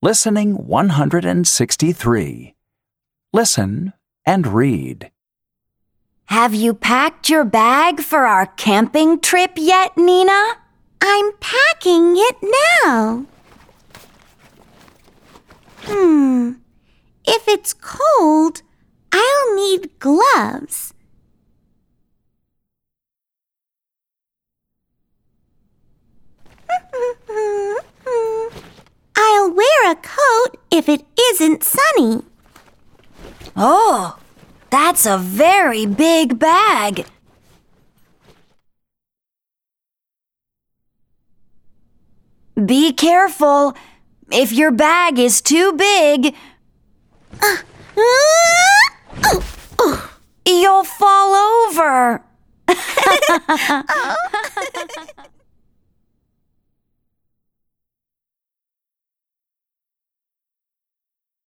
Listening 163. Listen and read. Have you packed your bag for our camping trip yet, Nina? I'm packing it now. If it's cold, I'll need gloves. I'll wear a coat if it isn't sunny. Oh, that's a very big bag. Be careful. If your bag is too big, you'll fall over.